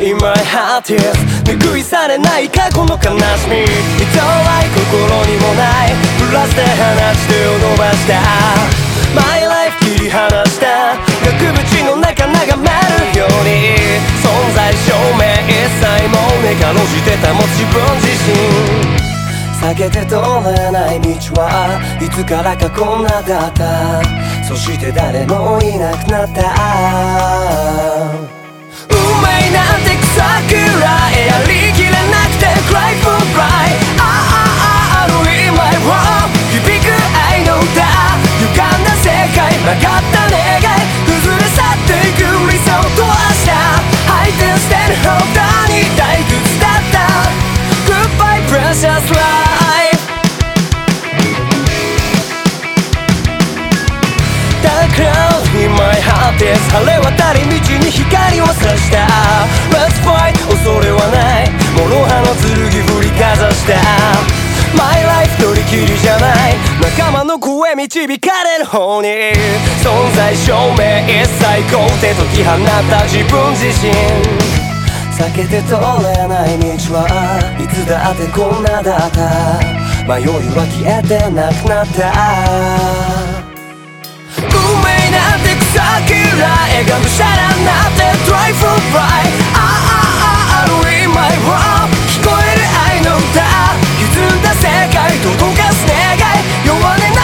in my heart is 拭い去れない過去の悲しみ人は心にもないブラスで放ち手を伸ばした My life 切り離した額縁の中眺めるように存在証明一切もねかろうじて保つ自分自身避けて通れない道はいつからかこんなだったそして誰もいなくなった運命なんて草くらいやりきれなくて Cry for pride あの In my world 響く愛の歌歪んだ世界曲がった願い崩れ去っていく理想と明日ハイテンステンホーダーに退屈だった Goodbye precious life Dark cloud in my heart is 晴れ渡り道に光を差した Let's fight 恐れはない諸刃の剣振りかざした My life 取り切りじゃない仲間の声導かれる方に存在証明一切肯定解き放った自分自身避けて通れない道はいつだってこんなだった迷いは消えてなくなった運命なんて草くらいがむしゃらになって Try for pride あの In my world 聞こえる愛の歌歪んだ世界届かす願い弱音な